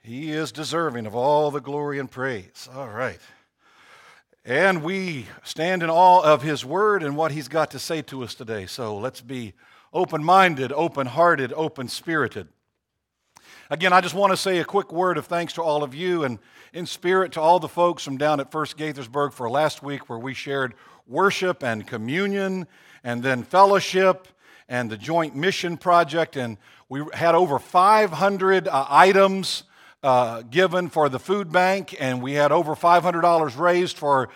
He is deserving of all the glory and praise. All right. And we stand in awe of His Word and what He's got to say to us today. So let's be open-minded, open-hearted, open-spirited. Again, I just want to say a quick word of thanks to all of you and in spirit to all the folks from down at First Gaithersburg for last week where we shared worship and communion and then fellowship and the joint mission project. And we had over 500 items given for the food bank, and we had over $500 raised for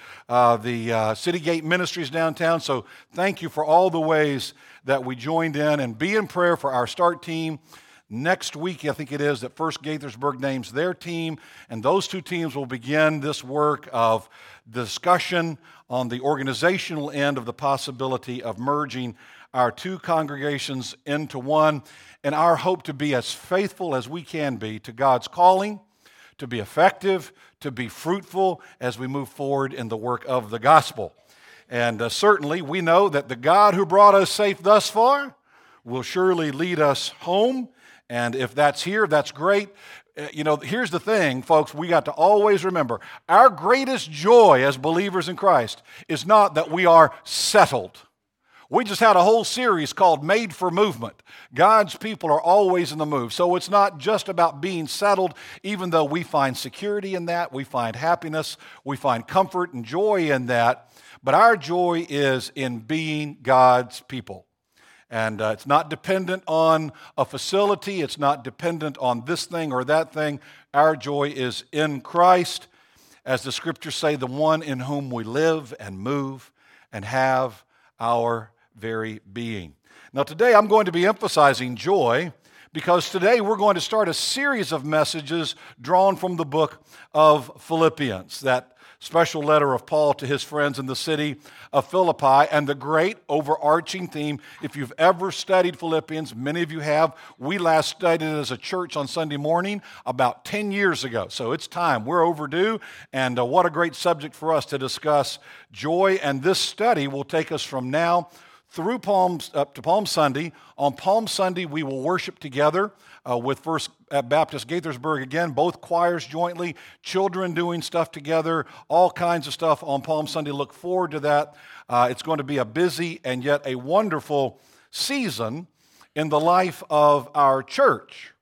the City Gate Ministries downtown. So thank you for all the ways that we joined in, and be in prayer for our start team. Next week, I think it is, that First Gaithersburg names their team, and those two teams will begin this work of discussion on the organizational end of the possibility of merging our two congregations into one, and our hope to be as faithful as we can be to God's calling, to be effective, to be fruitful as we move forward in the work of the gospel. And certainly we know that the God who brought us safe thus far will surely lead us home. And if that's here, that's great. Here's the thing, folks, we got to always remember, our greatest joy as believers in Christ is not that we are settled. We just had a whole series called Made for Movement. God's people are always in the move. So it's not just about being settled, even though we find security in that, we find happiness, we find comfort and joy in that. But our joy is in being God's people. And it's not dependent on a facility. It's not dependent on this thing or that thing. Our joy is in Christ, as the Scriptures say, the one in whom we live and move and have our very being. Now today I'm going to be emphasizing joy because today we're going to start a series of messages drawn from the book of Philippians, that special letter of Paul to his friends in the city of Philippi, and the great overarching theme. If you've ever studied Philippians, many of you have. We last studied it as a church on Sunday morning about 10 years ago. So it's time. We're overdue, and what a great subject for us to discuss joy. And this study will take us from now through up to Palm Sunday. On Palm Sunday, we will worship together with First Baptist Gaithersburg again, both choirs jointly, children doing stuff together, all kinds of stuff on Palm Sunday. Look forward to that. It's going to be a busy and yet a wonderful season in the life of our church.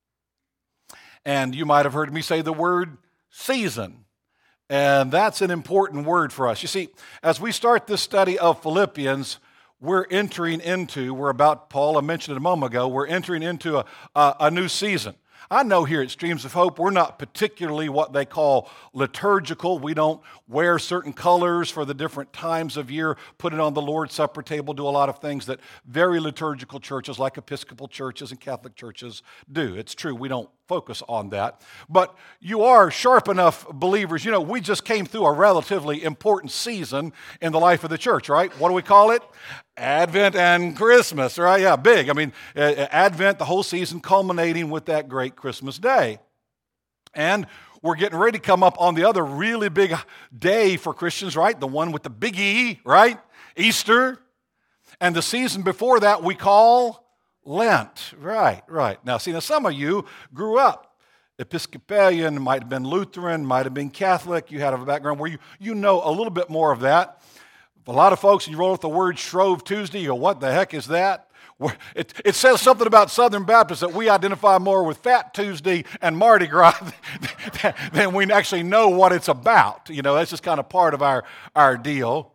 And you might have heard me say the word season. And that's an important word for us. You see, as we start this study of Philippians, we're about, Paul, I mentioned it a moment ago, we're entering into a new season. I know here at Streams of Hope, we're not particularly what they call liturgical. We don't wear certain colors for the different times of year, put it on the Lord's Supper table, do a lot of things that very liturgical churches like Episcopal churches and Catholic churches do. It's true, we don't focus on that. But you are sharp enough believers. We just came through a relatively important season in the life of the church, right? What do we call it? Advent and Christmas, right? Yeah, big. Advent, the whole season culminating with that great Christmas day. And we're getting ready to come up on the other really big day for Christians, right? The one with the big E, right? Easter. And the season before that we call Lent. Right. Now, some of you grew up Episcopalian, might have been Lutheran, might have been Catholic. You had a background where you know a little bit more of that. A lot of folks, you roll with the word Shrove Tuesday, you go, what the heck is that? It says something about Southern Baptists that we identify more with Fat Tuesday and Mardi Gras than we actually know what it's about. That's just kind of part of our deal.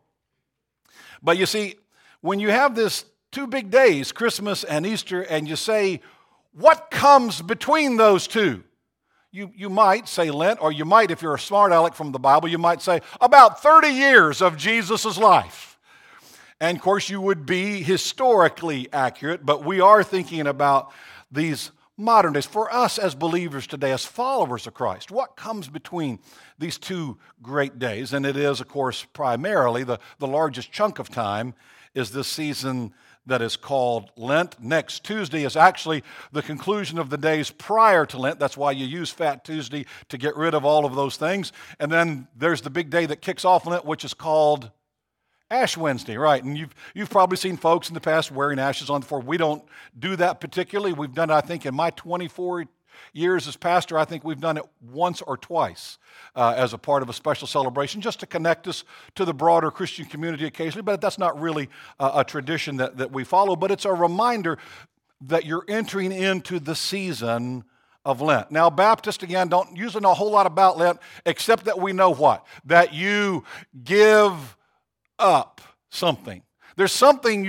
But you see, when you have this two big days, Christmas and Easter, and you say, what comes between those two? You might say Lent, or you might, if you're a smart aleck from the Bible, you might say about 30 years of Jesus' life. And of course, you would be historically accurate, but we are thinking about these modern days. For us as believers today, as followers of Christ, what comes between these two great days? And it is, of course, primarily the largest chunk of time is this season that is called Lent. Next Tuesday is actually the conclusion of the days prior to Lent. That's why you use Fat Tuesday to get rid of all of those things. And then there's the big day that kicks off Lent, which is called Ash Wednesday, right? And you've probably seen folks in the past wearing ashes on the floor. We don't do that particularly. We've done it, I think, in my 24 years as pastor, I think we've done it once or twice as a part of a special celebration, just to connect us to the broader Christian community occasionally. But that's not really a tradition that we follow. But it's a reminder that you're entering into the season of Lent. Now, Baptists, again, don't use a whole lot about Lent, except that we know what? That you give up something. There's something you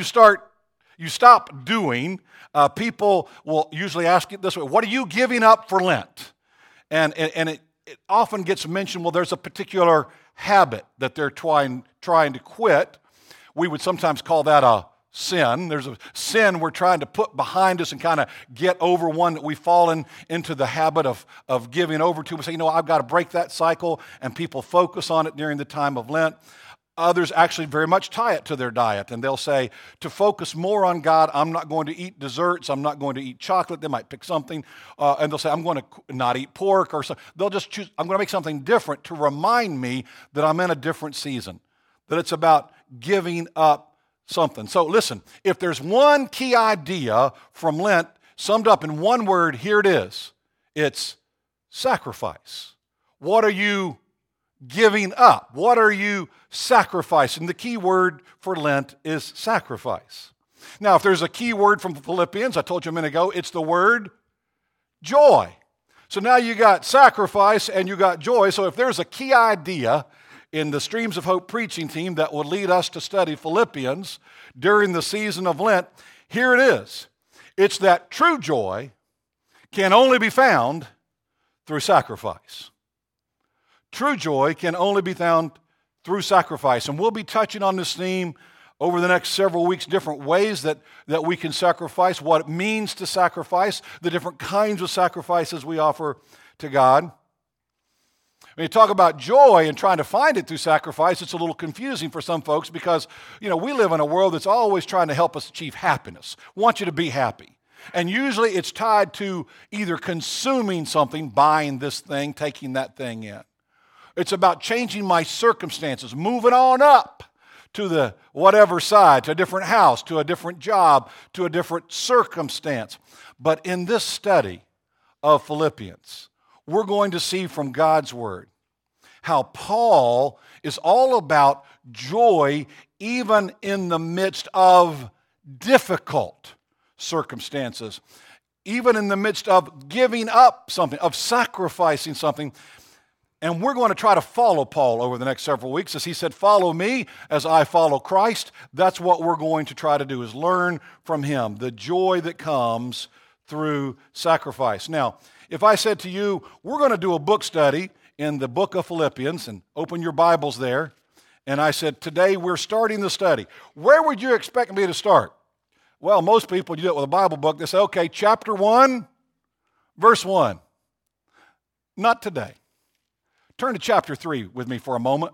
stop doing. People will usually ask it this way: what are you giving up for Lent? And it often gets mentioned, well, there's a particular habit that they're trying to quit. We would sometimes call that a sin. There's a sin we're trying to put behind us and kind of get over, one that we've fallen into the habit of giving over to. We say, I've got to break that cycle, and people focus on it during the time of Lent. Others actually very much tie it to their diet, and they'll say, to focus more on God, I'm not going to eat desserts, I'm not going to eat chocolate. They might pick something, and they'll say, I'm going to not eat pork, or something. They'll just choose, I'm going to make something different to remind me that I'm in a different season, that it's about giving up something. So listen, if there's one key idea from Lent summed up in one word, here it is. It's sacrifice. What are you giving up? What are you sacrificing? The key word for Lent is sacrifice. Now, if there's a key word from Philippians, I told you a minute ago, it's the word joy. So now you got sacrifice and you got joy. So if there's a key idea in the Streams of Hope preaching team that will lead us to study Philippians during the season of Lent, here it is. It's that true joy can only be found through sacrifice. True joy can only be found through sacrifice. And we'll be touching on this theme over the next several weeks, different ways that we can sacrifice, what it means to sacrifice, the different kinds of sacrifices we offer to God. When you talk about joy and trying to find it through sacrifice, it's a little confusing for some folks because, we live in a world that's always trying to help us achieve happiness. We want you to be happy. And usually it's tied to either consuming something, buying this thing, taking that thing in. It's about changing my circumstances, moving on up to the whatever side, to a different house, to a different job, to a different circumstance. But in this study of Philippians, we're going to see from God's Word how Paul is all about joy even in the midst of difficult circumstances, even in the midst of giving up something, of sacrificing something. And we're going to try to follow Paul over the next several weeks. As he said, follow me as I follow Christ. That's what we're going to try to do, is learn from him the joy that comes through sacrifice. Now, if I said to you, we're going to do a book study in the book of Philippians, and open your Bibles there, and I said, today we're starting the study, where would you expect me to start? Well, most people do it with a Bible book. They say, okay, chapter 1, verse 1. Not today. Turn to chapter 3 with me for a moment.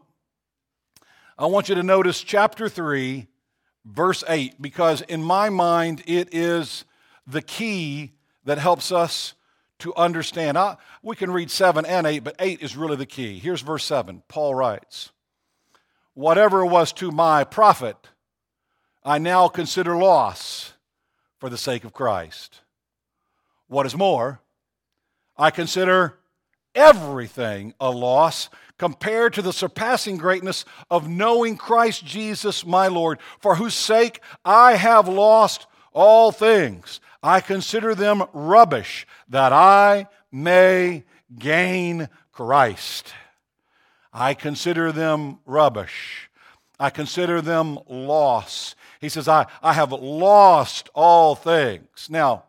I want you to notice chapter 3, verse 8, because in my mind it is the key that helps us to understand. We can read 7 and 8, but 8 is really the key. Here's verse 7. Paul writes, whatever was to my profit, I now consider loss for the sake of Christ. What is more, I consider everything a loss compared to the surpassing greatness of knowing Christ Jesus my Lord, for whose sake I have lost all things. I consider them rubbish, that I may gain Christ. I consider them rubbish. I consider them loss. He says, I have lost all things. Now,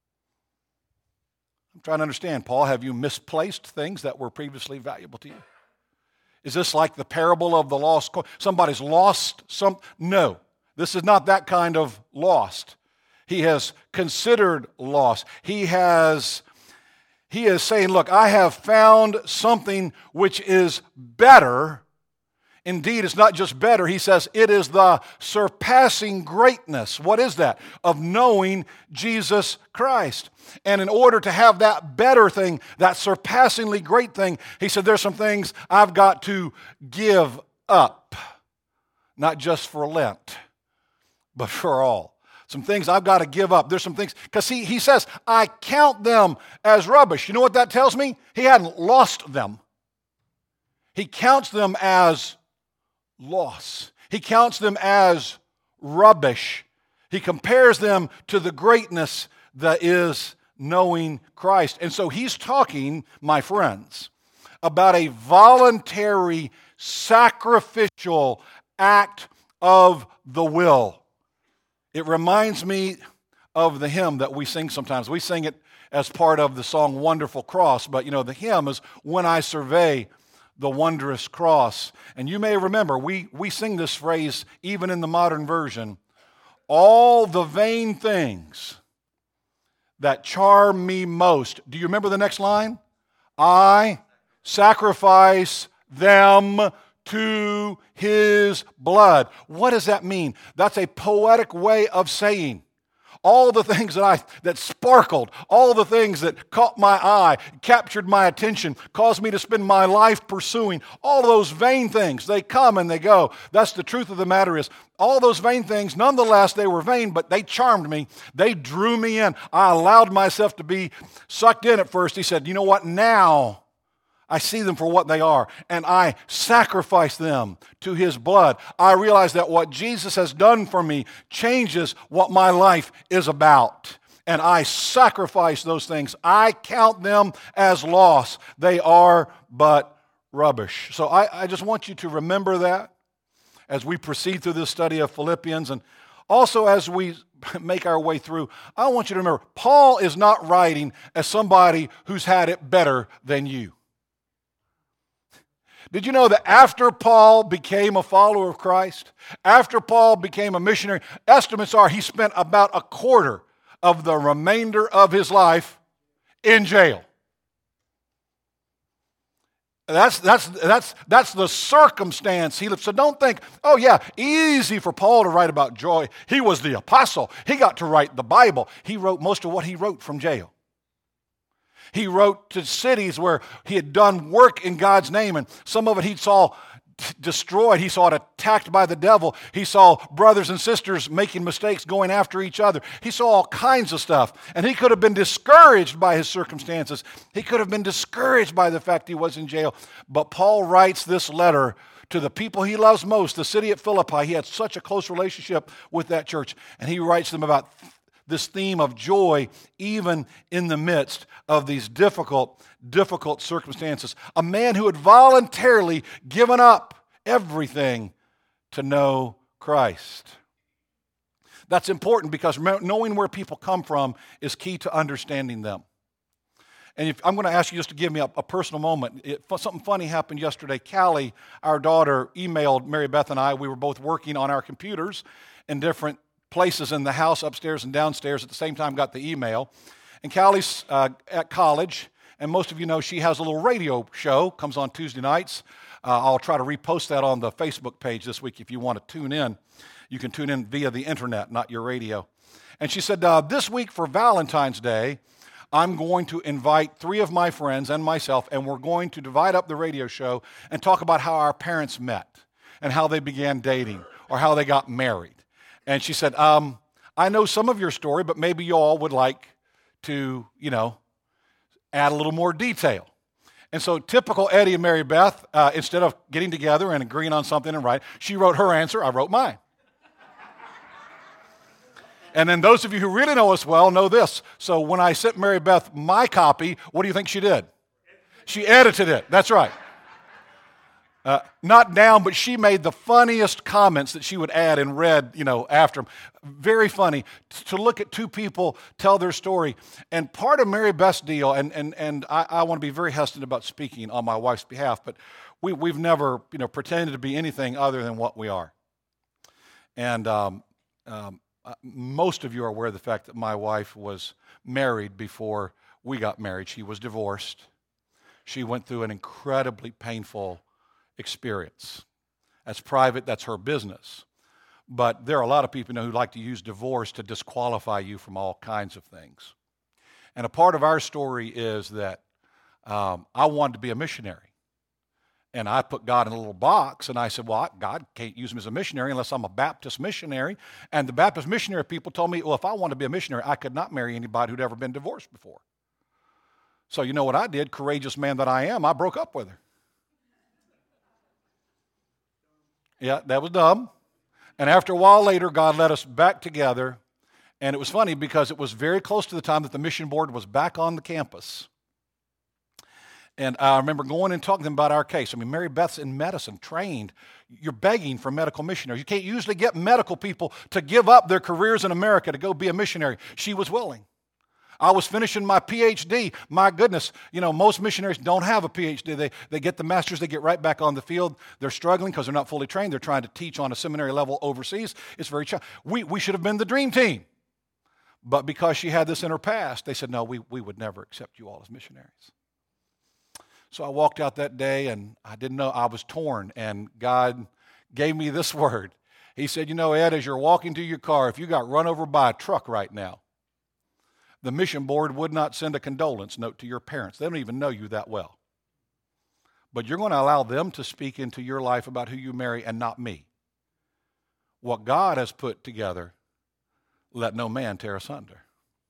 I'm trying to understand, Paul, have you misplaced things that were previously valuable to you? Is this like the parable of the lost coin? Somebody's lost some? No, this is not that kind of lost. He has considered loss. He is saying, look, I have found something which is better. Indeed, it's not just better. He says it is the surpassing greatness. What is that? Of knowing Jesus Christ. And in order to have that better thing, that surpassingly great thing, he said there's some things I've got to give up. Not just for Lent, but for all. some things I've got to give up. There's some things, because he says, I count them as rubbish. You know what that tells me? He hadn't lost them. He counts them as loss. He counts them as rubbish. He compares them to the greatness that is knowing Christ. And so he's talking, my friends, about a voluntary, sacrificial act of the will. It reminds me of the hymn that we sing sometimes. We sing it as part of the song Wonderful Cross, but the hymn is When I Survey the Wondrous Cross. And you may remember, we sing this phrase even in the modern version, all the vain things that charm me most. Do you remember the next line? I sacrifice them to his blood. What does that mean? That's a poetic way of saying all the things that sparkled, all the things that caught my eye, captured my attention, caused me to spend my life pursuing, all those vain things, they come and they go. That's the truth of the matter is, all those vain things, nonetheless, they were vain, but they charmed me. They drew me in. I allowed myself to be sucked in at first. He said, you know what, now I see them for what they are, and I sacrifice them to his blood. I realize that what Jesus has done for me changes what my life is about, and I sacrifice those things. I count them as loss. They are but rubbish. So I just want you to remember that as we proceed through this study of Philippians, and also as we make our way through. I want you to remember, Paul is not writing as somebody who's had it better than you. Did you know that after Paul became a follower of Christ, after Paul became a missionary, estimates are he spent about a quarter of the remainder of his life in jail. That's the circumstance he lived. So don't think, oh yeah, easy for Paul to write about joy. He was the apostle. He got to write the Bible. He wrote most of what he wrote from jail. He wrote to cities where he had done work in God's name, and some of it he saw destroyed. He saw it attacked by the devil. He saw brothers and sisters making mistakes, going after each other. He saw all kinds of stuff, and he could have been discouraged by his circumstances. He could have been discouraged by the fact he was in jail. But Paul writes this letter to the people he loves most, the city at Philippi. He had such a close relationship with that church, and he writes them about this theme of joy even in the midst of these difficult circumstances. A man who had voluntarily given up everything to know Christ. That's important because knowing where people come from is key to understanding them. And I'm going to ask you just to give me a personal moment. Something funny happened yesterday. Callie, our daughter, emailed Mary Beth and I. We were both working on our computers in different places in the house, upstairs and downstairs, at the same time got the email. And Callie's at college, and most of you know she has a little radio show, comes on Tuesday nights. I'll try to repost that on the Facebook page this week if you want to tune in. You can tune in via the internet, not your radio. And she said, this week for Valentine's Day, I'm going to invite 3 of my friends and myself, and we're going to divide up the radio show and talk about how our parents met and how they began dating or how they got married. And she said, I know some of your story, but maybe you all would like to, add a little more detail. And so typical Eddie and Mary Beth, instead of getting together and agreeing on something and write, she wrote her answer, I wrote mine. And then those of you who really know us well know this. So when I sent Mary Beth my copy, what do you think she did? She edited it. That's right. Not down, but she made the funniest comments that she would add and read, after them. Very funny to look at 2 people tell their story. And part of Mary Beth's deal, and I want to be very hesitant about speaking on my wife's behalf, but we've never, pretended to be anything other than what we are. And most of you are aware of the fact that my wife was married before we got married. She was divorced. She went through an incredibly painful experience. That's private, that's her business. But there are a lot of people who like to use divorce to disqualify you from all kinds of things. And a part of our story is that I wanted to be a missionary. And I put God in a little box, and I said, well, God can't use me as a missionary unless I'm a Baptist missionary. And the Baptist missionary people told me, well, if I wanted to be a missionary, I could not marry anybody who'd ever been divorced before. So you know what I did, courageous man that I am, I broke up with her. Yeah, that was dumb. And after a while later, God led us back together. And it was funny because it was very close to the time that the mission board was back on the campus. And I remember going and talking to them about our case. I mean, Mary Beth's in medicine, trained. You're begging for medical missionaries. You can't usually get medical people to give up their careers in America to go be a missionary. She was willing. I was finishing my PhD. My goodness, most missionaries don't have a PhD. They get the master's, they get right back on the field. They're struggling because they're not fully trained. They're trying to teach on a seminary level overseas. It's very challenging. We should have been the dream team. But because she had this in her past, they said, no, we would never accept you all as missionaries. So I walked out that day, and I didn't know, I was torn, and God gave me this word. He said, Ed, as you're walking to your car, if you got run over by a truck right now, the mission board would not send a condolence note to your parents. They don't even know you that well. But you're going to allow them to speak into your life about who you marry and not me. What God has put together, let no man tear asunder.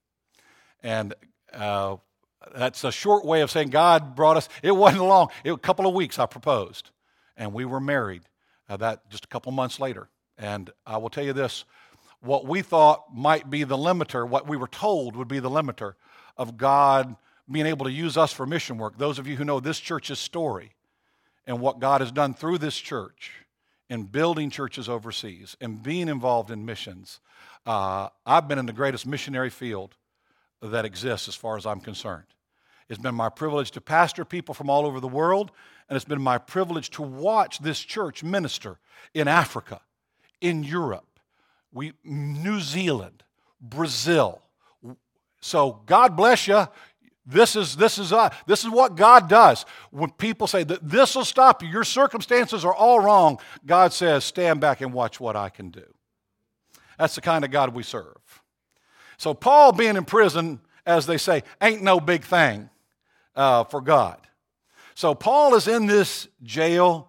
And that's a short way of saying God brought us. It wasn't long. It was a couple of weeks I proposed, and we were married that just a couple months later. And I will tell you this, what we thought might be the limiter, what we were told would be the limiter of God being able to use us for mission work. Those of you who know this church's story and what God has done through this church in building churches overseas and being involved in missions, I've been in the greatest missionary field that exists as far as I'm concerned. It's been my privilege to pastor people from all over the world, and it's been my privilege to watch this church minister in Africa, in Europe, New Zealand, Brazil. So God bless you. This is what God does. When people say that this will stop you, your circumstances are all wrong, God says, stand back and watch what I can do. That's the kind of God we serve. So Paul being in prison, as they say, ain't no big thing for God. So Paul is in this jail.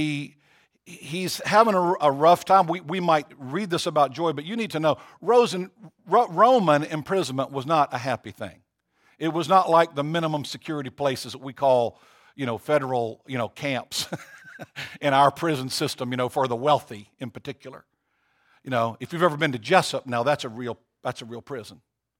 He's having a rough time. We might read this about joy, but you need to know Roman imprisonment was not a happy thing. It was not like the minimum security places that we call, federal, camps in our prison system, for the wealthy in particular. If you've ever been to Jessup, now that's a real prison.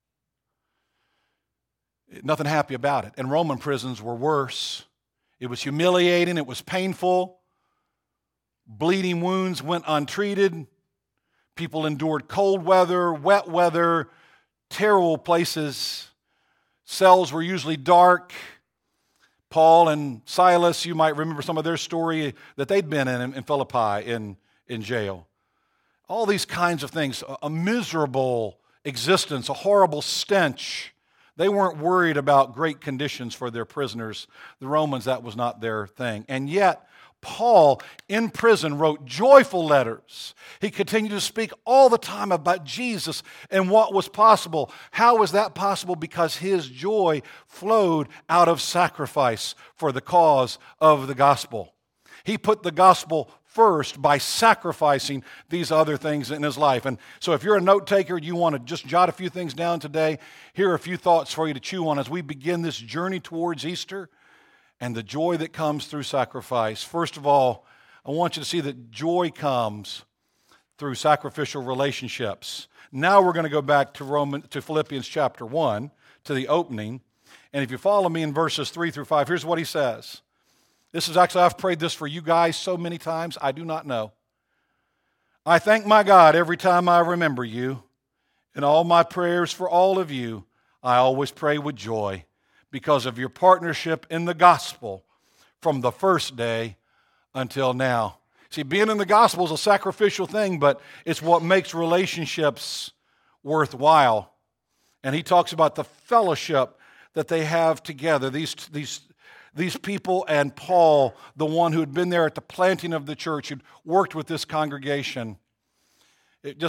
Nothing happy about it. And Roman prisons were worse. It was humiliating. It was painful. Bleeding wounds went untreated. People endured cold weather, wet weather, terrible places. Cells were usually dark. Paul and Silas, you might remember some of their story that they'd been in Philippi in jail. All these kinds of things, a miserable existence, a horrible stench. They weren't worried about great conditions for their prisoners. The Romans, that was not their thing. And yet, Paul, in prison, wrote joyful letters. He continued to speak all the time about Jesus and what was possible. How was that possible? Because his joy flowed out of sacrifice for the cause of the gospel. He put the gospel first by sacrificing these other things in his life. And so if you're a note taker, you want to just jot a few things down today, here are a few thoughts for you to chew on as we begin this journey towards Easter and the joy that comes through sacrifice. First of all, I want you to see that joy comes through sacrificial relationships. Now we're going to go back to Philippians chapter 1, to the opening. And if you follow me in verses 3 through 5, here's what he says. This is actually, I've prayed this for you guys so many times, I do not know. I thank my God every time I remember you. In all my prayers for all of you, I always pray with joy because of your partnership in the gospel from the first day until now. See, being in the gospel is a sacrificial thing, but it's what makes relationships worthwhile. And he talks about the fellowship that they have together. These people and Paul, the one who had been there at the planting of the church, who'd worked with this congregation. It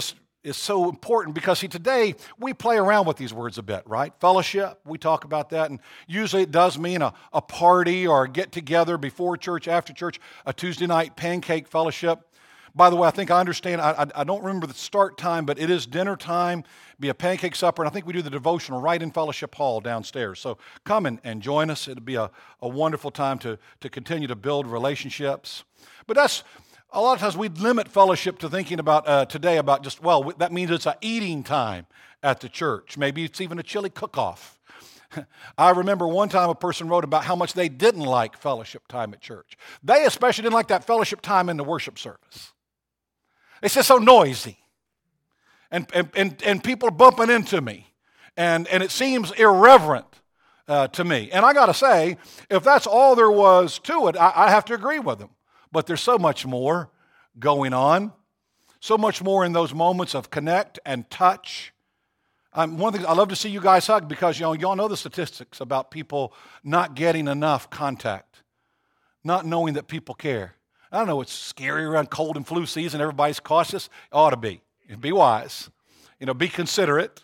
is so important because, see, today we play around with these words a bit, right? Fellowship, we talk about that, and usually it does mean a party or a get-together before church, after church, a Tuesday night pancake fellowship. By the way, I think I understand, I don't remember the start time, but it is dinner time, be a pancake supper, and I think we do the devotional right in Fellowship Hall downstairs. So come and join us. It'll be a wonderful time to continue to build relationships. But that's, a lot of times we limit fellowship to thinking about today about just, well, that means it's an eating time at the church. Maybe it's even a chili cook-off. I remember one time a person wrote about how much they didn't like fellowship time at church. They especially didn't like that fellowship time in the worship service. It's just so noisy. And people are bumping into me. And it seems irreverent to me. And I got to say, if that's all there was to it, I have to agree with them. But there's so much more going on. So much more in those moments of connect and touch. One of the things I love to see you guys hug because y'all know the statistics about people not getting enough contact. Not knowing that people care. I know it's scary around cold and flu season. Everybody's cautious. It ought to be. Be wise. Be considerate.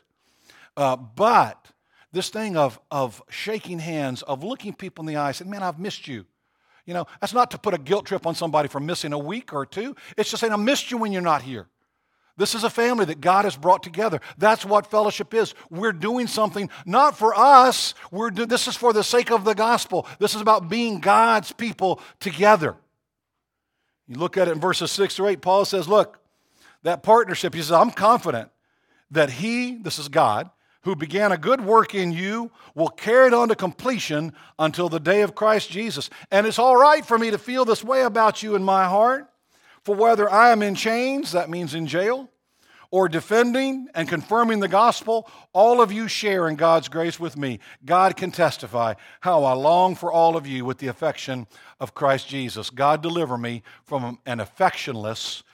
But this thing of shaking hands, of looking people in the eye, saying, man, I've missed you. That's not to put a guilt trip on somebody for missing a week or two. It's just saying, I missed you when you're not here. This is a family that God has brought together. That's what fellowship is. We're doing something not for us. This is for the sake of the gospel. This is about being God's people together. You look at it in verses 6 through 8, Paul says, look, that partnership, he says, I'm confident that he, this is God, who began a good work in you will carry it on to completion until the day of Christ Jesus. And it's all right for me to feel this way about you in my heart, for whether I am in chains, that means in jail, or defending and confirming the gospel, all of you share in God's grace with me. God can testify how I long for all of you with the affection of Christ Jesus. God deliver me from an affectionless,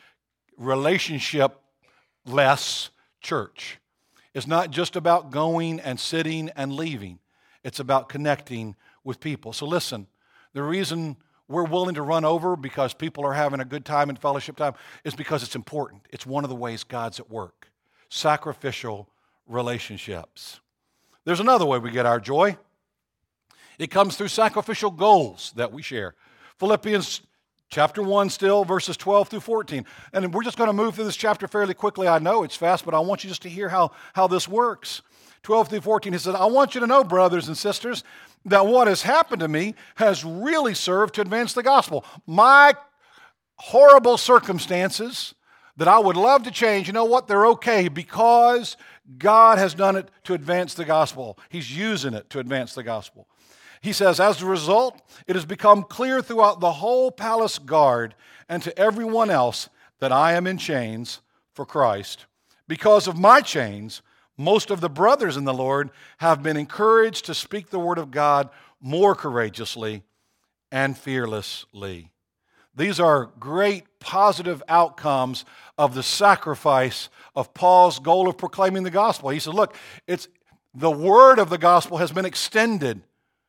relationship-less church. It's not just about going and sitting and leaving. It's about connecting with people. So listen, the reason we're willing to run over because people are having a good time in fellowship time is because it's important. It's one of the ways God's at work. Sacrificial relationships. There's another way we get our joy. It comes through sacrificial goals that we share. Philippians chapter 1 still, verses 12 through 14. And we're just going to move through this chapter fairly quickly. I know it's fast, but I want you just to hear how this works. 12 through 14, he says, I want you to know, brothers and sisters, that what has happened to me has really served to advance the gospel. My horrible circumstances that I would love to change, you know what? They're okay because God has done it to advance the gospel. He's using it to advance the gospel. He says, as a result, it has become clear throughout the whole palace guard and to everyone else that I am in chains for Christ. Because of my chains, most of the brothers in the Lord have been encouraged to speak the word of God more courageously and fearlessly. These are great positive outcomes of the sacrifice of Paul's goal of proclaiming the gospel. He said, look, the word of the gospel has been extended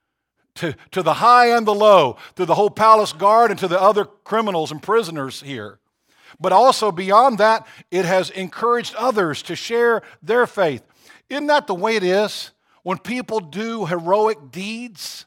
to the high and the low, to the whole palace guard and to the other criminals and prisoners here. But also beyond that, it has encouraged others to share their faith. Isn't that the way it is? When people do heroic deeds,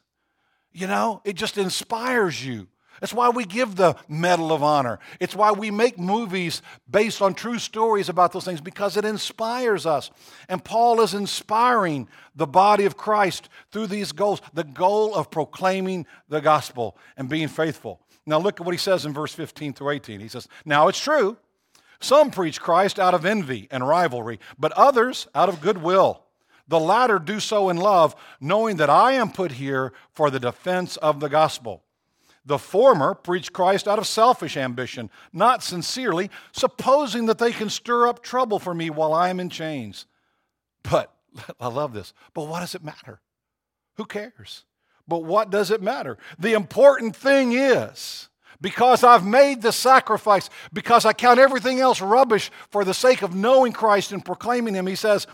it just inspires you. That's why we give the Medal of Honor. It's why we make movies based on true stories about those things, because it inspires us. And Paul is inspiring the body of Christ through these goals, the goal of proclaiming the gospel and being faithful. Now look at what he says in verse 15 through 18. He says, now it's true, some preach Christ out of envy and rivalry, but others out of goodwill. The latter do so in love, knowing that I am put here for the defense of the gospel. The former preach Christ out of selfish ambition, not sincerely, supposing that they can stir up trouble for me while I am in chains. But, I love this, but what does it matter? Who cares? But what does it matter? The important thing is, because I've made the sacrifice, because I count everything else rubbish for the sake of knowing Christ and proclaiming Him, he says,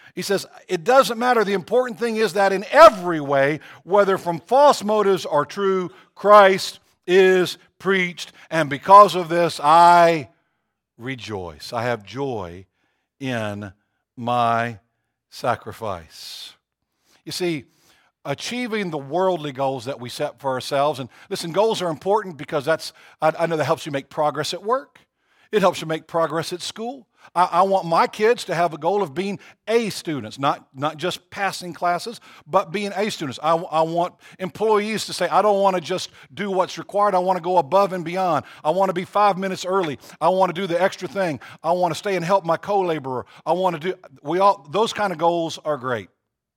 it doesn't matter. The important thing is that in every way, whether from false motives or true, Christ is preached. And because of this, I rejoice. I have joy in my sacrifice. You see, achieving the worldly goals that we set for ourselves, and listen, goals are important because I know that helps you make progress at work. It helps you make progress at school. I want my kids to have a goal of being A students, not just passing classes, but being A students. I want employees to say, I don't want to just do what's required. I want to go above and beyond. I want to be 5 minutes early. I want to do the extra thing. I want to stay and help my co-laborer. Those kind of goals are great.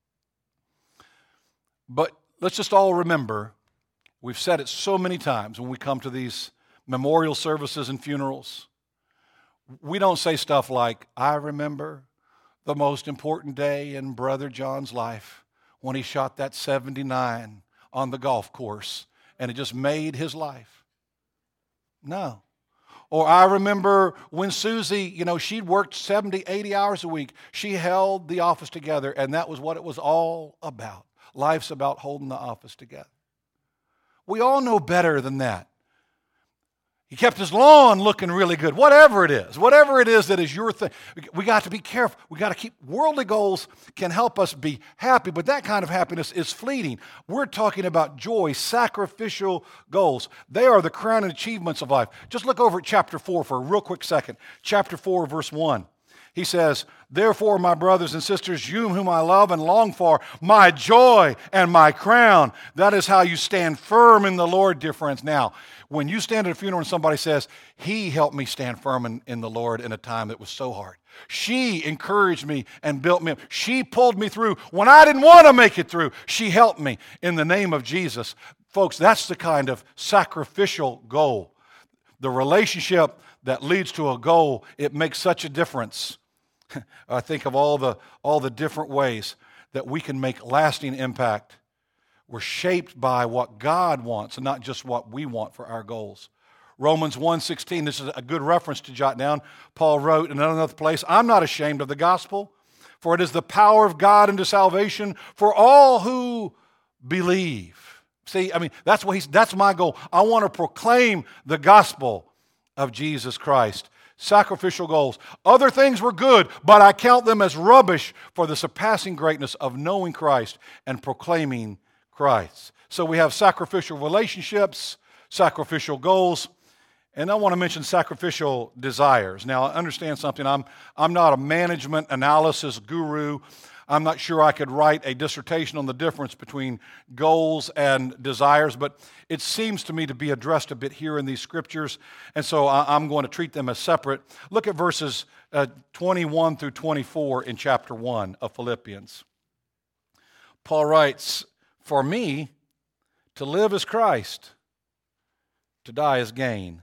But let's just all remember, we've said it so many times when we come to these memorial services and funerals. We don't say stuff like, I remember the most important day in Brother John's life when he shot that 79 on the golf course and it just made his life. No. Or I remember when Susie, she'd worked 70, 80 hours a week. She held the office together, and that was what it was all about. Life's about holding the office together. We all know better than that. He kept his lawn looking really good. Whatever it is that is your thing. We got to be careful. We got to keep, worldly goals can help us be happy, but that kind of happiness is fleeting. We're talking about joy, sacrificial goals. They are the crowning achievements of life. Just look over at chapter 4 for a real quick second. Chapter 4, verse 1. He says, therefore, my brothers and sisters, you whom I love and long for, my joy and my crown. That is how you stand firm in the Lord, dear friends. Now, when you stand at a funeral and somebody says, he helped me stand firm in the Lord in a time that was so hard. She encouraged me and built me up. She pulled me through when I didn't want to make it through. She helped me in the name of Jesus. Folks, that's the kind of sacrificial goal. The relationship that leads to a goal, it makes such a difference. I think of all the different ways that we can make lasting impact. We're shaped by what God wants and not just what we want for our goals. Romans 1:16, this is a good reference to jot down. Paul wrote in another place, I'm not ashamed of the gospel, for it is the power of God unto salvation for all who believe. See, that's my goal. I want to proclaim the gospel of Jesus Christ. Sacrificial goals. Other things were good, but I count them as rubbish for the surpassing greatness of knowing Christ and proclaiming Christ. So we have sacrificial relationships, sacrificial goals, and I want to mention sacrificial desires. Now, understand something. I'm not a management analysis guru. I'm not sure I could write a dissertation on the difference between goals and desires, but it seems to me to be addressed a bit here in these scriptures, and so I'm going to treat them as separate. Look at verses 21 through 24 in chapter 1 of Philippians. Paul writes, for me, to live is Christ, to die is gain.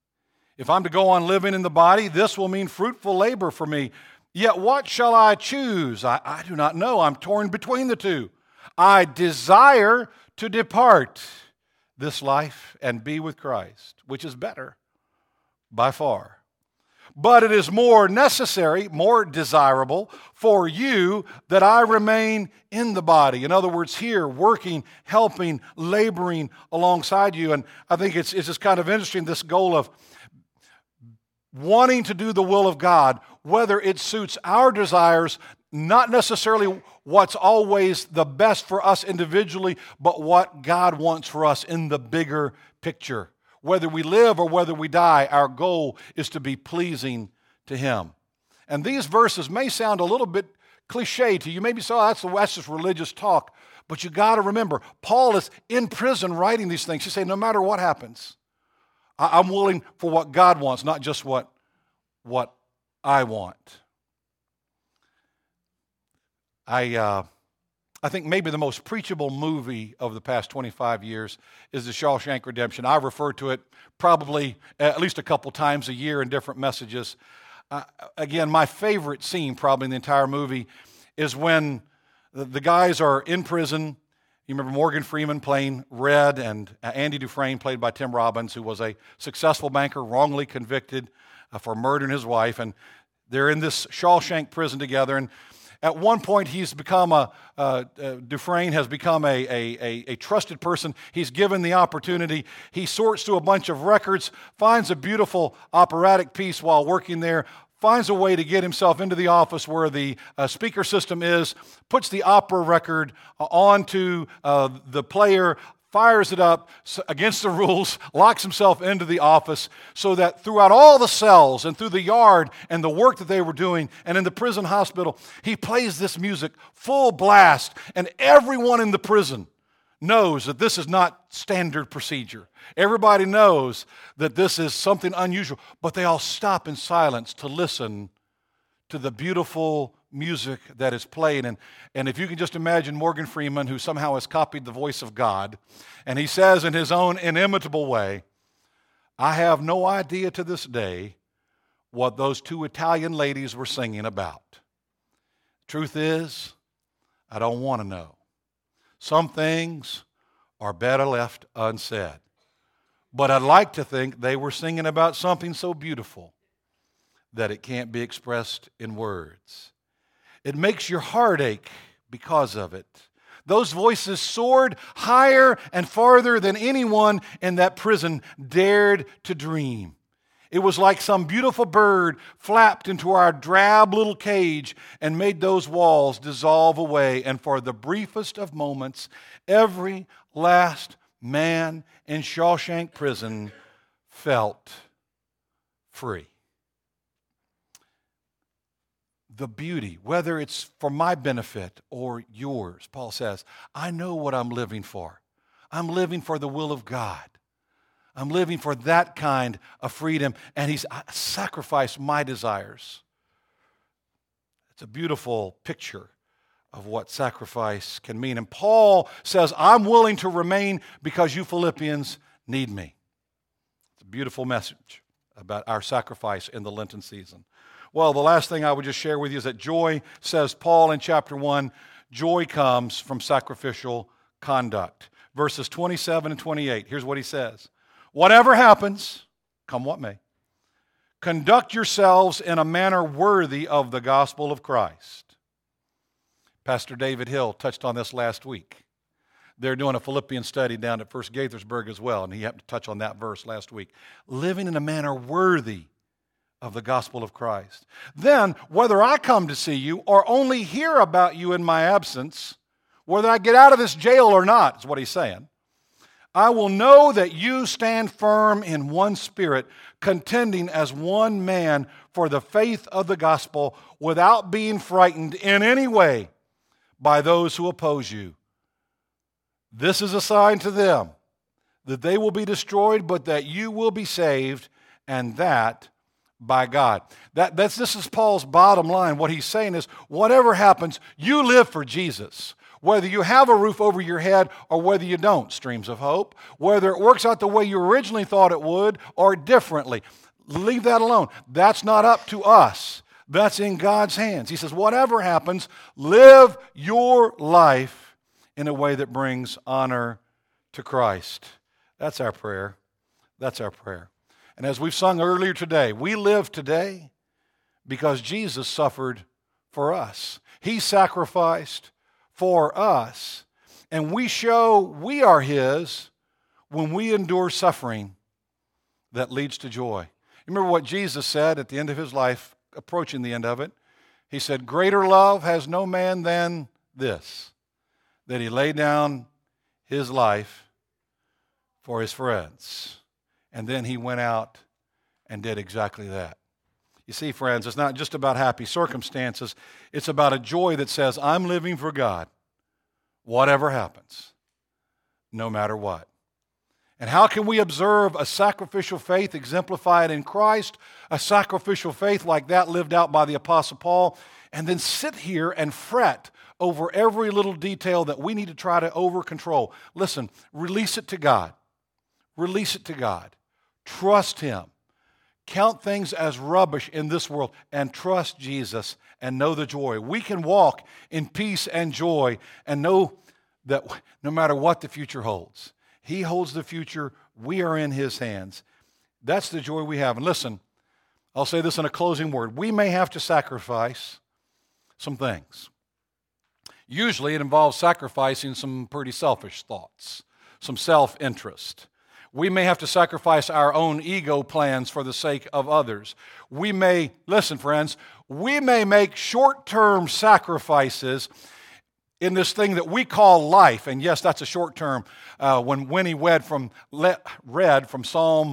If I'm to go on living in the body, this will mean fruitful labor for me. Yet what shall I choose? I do not know. I'm torn between the two. I desire to depart this life and be with Christ, which is better by far. But it is more necessary, more desirable for you that I remain in the body. In other words, here, working, helping, laboring alongside you. And I think it's just kind of interesting, this goal of wanting to do the will of God, whether it suits our desires, not necessarily what's always the best for us individually, but what God wants for us in the bigger picture. Whether we live or whether we die, our goal is to be pleasing to Him. And these verses may sound a little bit cliche to you. Maybe so, that's just religious talk. But you got to remember, Paul is in prison writing these things. He's saying, no matter what happens, I'm willing for what God wants, not just what I want. I think maybe the most preachable movie of the past 25 years is The Shawshank Redemption. I refer to it probably at least a couple times a year in different messages. Again, my favorite scene probably in the entire movie is when the guys are in prison. You remember Morgan Freeman playing Red and Andy Dufresne played by Tim Robbins, who was a successful banker wrongly convicted for murdering his wife. And they're in this Shawshank prison together. And at one point, he's become Dufresne has become a trusted person. He's given the opportunity. He sorts through a bunch of records, finds a beautiful operatic piece while working there, finds a way to get himself into the office where the speaker system is, puts the opera record onto the player, fires it up against the rules, locks himself into the office so that throughout all the cells and through the yard and the work that they were doing and in the prison hospital, he plays this music full blast, and everyone in the prison knows that this is not standard procedure. Everybody knows that this is something unusual, but they all stop in silence to listen to the beautiful music that is played. And if you can just imagine Morgan Freeman, who somehow has copied the voice of God, and he says in his own inimitable way, I have no idea to this day what those two Italian ladies were singing about. Truth is, I don't want to know. Some things are better left unsaid. But I'd like to think they were singing about something so beautiful that it can't be expressed in words. It makes your heart ache because of it. Those voices soared higher and farther than anyone in that prison dared to dream. It was like some beautiful bird flapped into our drab little cage and made those walls dissolve away. And for the briefest of moments, every last man in Shawshank Prison felt free. The beauty, whether it's for my benefit or yours, Paul says, I know what I'm living for. I'm living for the will of God. I'm living for that kind of freedom, and he's sacrificed my desires. It's a beautiful picture of what sacrifice can mean. And Paul says, I'm willing to remain because you Philippians need me. It's a beautiful message about our sacrifice in the Lenten season. Well, the last thing I would just share with you is that joy, says Paul in chapter 1, joy comes from sacrificial conduct. Verses 27 and 28, here's what he says. Whatever happens, come what may, conduct yourselves in a manner worthy of the gospel of Christ. Pastor David Hill touched on this last week. They're doing a Philippian study down at First Gaithersburg as well, and he happened to touch on that verse last week. Living in a manner worthy of the gospel of Christ. Then, whether I come to see you or only hear about you in my absence, whether I get out of this jail or not, is what he's saying, I will know that you stand firm in one spirit, contending as one man for the faith of the gospel without being frightened in any way by those who oppose you. This is a sign to them that they will be destroyed, but that you will be saved, and that by God. This is Paul's bottom line. What he's saying is, whatever happens, you live for Jesus. Whether you have a roof over your head or whether you don't, streams of hope. Whether it works out the way you originally thought it would or differently. Leave that alone. That's not up to us. That's in God's hands. He says, whatever happens, live your life in a way that brings honor to Christ. That's our prayer. That's our prayer. And as we've sung earlier today, we live today because Jesus suffered for us. He sacrificed for us. And we show we are His when we endure suffering that leads to joy. Remember what Jesus said at the end of His life, approaching the end of it? He said, greater love has no man than this, that He laid down His life for His friends. And then He went out and did exactly that. You see, friends, it's not just about happy circumstances. It's about a joy that says, I'm living for God, whatever happens, no matter what. And how can we observe a sacrificial faith exemplified in Christ, a sacrificial faith like that lived out by the Apostle Paul, and then sit here and fret over every little detail that we need to try to over-control? Listen, release it to God. Release it to God. Trust Him. Count things as rubbish in this world and trust Jesus and know the joy. We can walk in peace and joy and know that no matter what the future holds, He holds the future. We are in His hands. That's the joy we have. And listen, I'll say this in a closing word. We may have to sacrifice some things. Usually it involves sacrificing some pretty selfish thoughts, some self-interest. We may have to sacrifice our own ego plans for the sake of others. We may, listen friends, we may make short-term sacrifices in this thing that we call life. And yes, that's a short term. When Winnie read from Psalm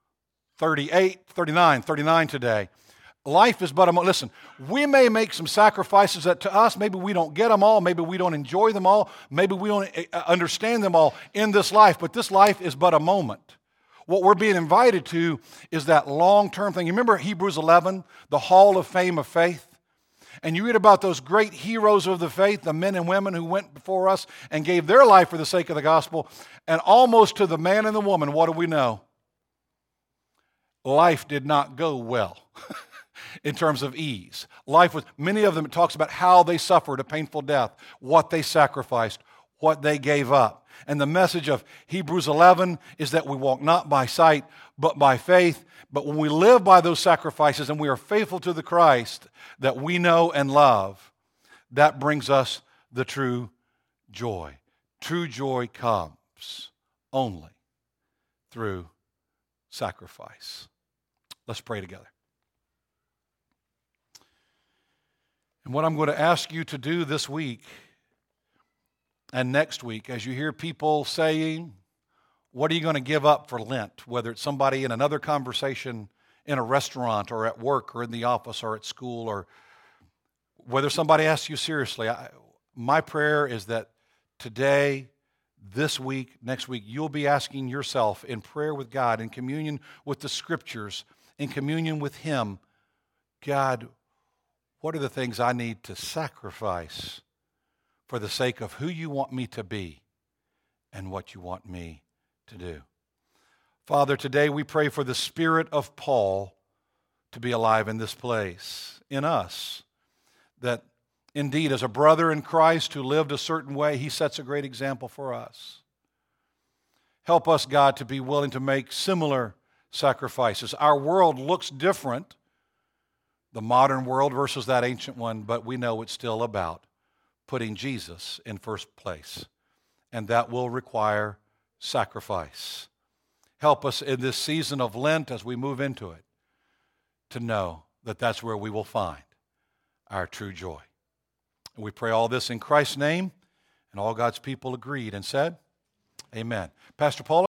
39 today, life is but a moment. Listen, we may make some sacrifices that to us, maybe we don't get them all, maybe we don't enjoy them all, maybe we don't understand them all in this life, but this life is but a moment. What we're being invited to is that long-term thing. You remember Hebrews 11, the Hall of Fame of Faith? And you read about those great heroes of the faith, the men and women who went before us and gave their life for the sake of the gospel. And almost to the man and the woman, what do we know? Life did not go well in terms of ease. Many of them, it talks about how they suffered a painful death, what they sacrificed, what they gave up. And the message of Hebrews 11 is that we walk not by sight, but by faith. But when we live by those sacrifices and we are faithful to the Christ that we know and love, that brings us the true joy. True joy comes only through sacrifice. Let's pray together. And what I'm going to ask you to do this week and next week, as you hear people saying, what are you going to give up for Lent? Whether it's somebody in another conversation in a restaurant or at work or in the office or at school, or whether somebody asks you seriously, my prayer is that today, this week, next week, you'll be asking yourself in prayer with God, in communion with the Scriptures, in communion with Him, God, what are the things I need to sacrifice for the sake of who you want me to be and what you want me to do? Father, today we pray for the spirit of Paul to be alive in this place, in us, that indeed as a brother in Christ who lived a certain way, he sets a great example for us. Help us, God, to be willing to make similar sacrifices. Our world looks different, the modern world versus that ancient one, but we know it's still about putting Jesus in first place, and that will require sacrifice. Help us in this season of Lent as we move into it to know that that's where we will find our true joy. And we pray all this in Christ's name, and all God's people agreed and said, amen. Pastor Paul.